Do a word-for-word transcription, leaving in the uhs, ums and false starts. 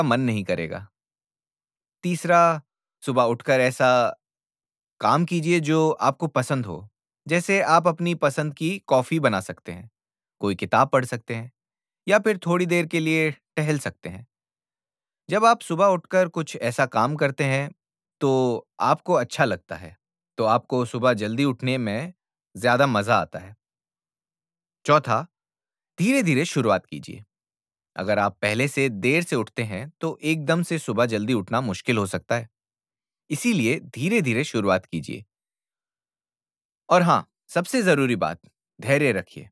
मन नहीं करेगा। तीसरा, सुबह उठकर ऐसा काम कीजिए जो आपको पसंद हो। जैसे आप अपनी पसंद की कॉफ़ी बना सकते हैं, कोई किताब पढ़ सकते हैं या फिर थोड़ी देर के लिए टहल सकते हैं। जब आप सुबह उठकर कुछ ऐसा काम करते हैं, तो आपको अच्छा लगता है, तो आपको सुबह जल्दी उठने में ज़्यादा मज़ा आता है। चौथा, धीरे-धीरे शुरुआत कीजिए। अगर आप पहले से देर से उठते हैं, तो एकदम से सुबह जल्दी उठना मुश्किल हो सकता है। इसीलिए धीरे-धीरे शुरुआत कीजिए। और हाँ, सबसे ज़रूरी बात, धैर्य रखिए।